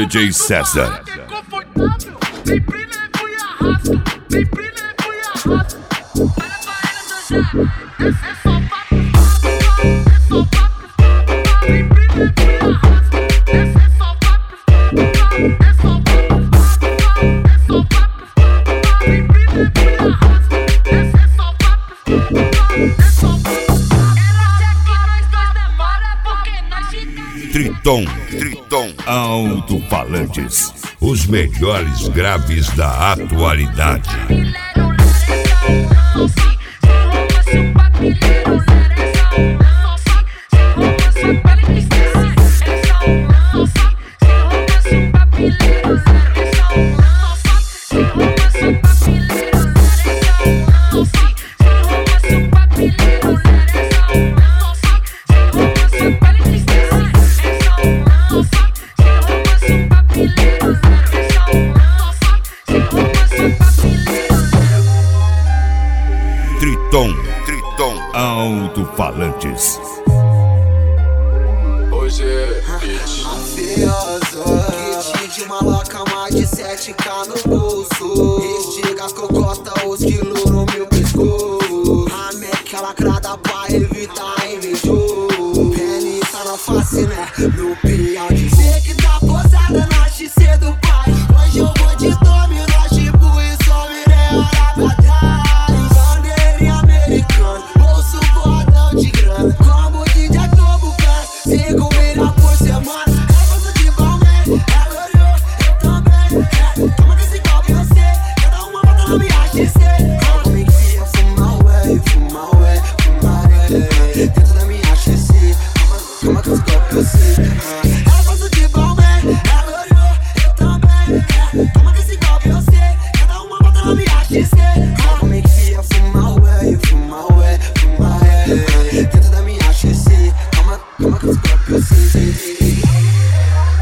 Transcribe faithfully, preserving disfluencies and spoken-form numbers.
D J César. Vem pro nego e arrasta, vem pro nego e arrasta. Olha pra ela dançar, é só papo, é só papo. Vem pro nego e arrasta, é só papo, é só papo, é só papo. Vem pro nego e arrasta, é só papo, é só papo. Ela quer que nós dois demora porque nós fica. Triton, Triton, alto-falantes. Os melhores graves da atualidade. Triton, Triton, alto-falantes. Hoje é kit mafioso, kit de maloca, mais de sete K no bolso. Estiga a cocota, os quilos no meu pescoço. A meca lacrada pra evitar invejoso. Penita na face, né? No pião de cê que tá posada na X C do pai. Hoje eu vou de dominar, tipo, e só virei olhar pra trás. Bolso bordão de grana, como D J Globo canta, cinco milhões por semana. É bolso de balmain, ela olhou, eu também. É, toma desse golpe você, cada uma bota na minha X C. Como enfia, fuma ué, fuma ué, fuma ué. Dentro da minha X C, toma, toma desse golpe você. É bolso de balmain, ela olhou, eu também. É, toma desse golpe você, cada uma bota na minha X C.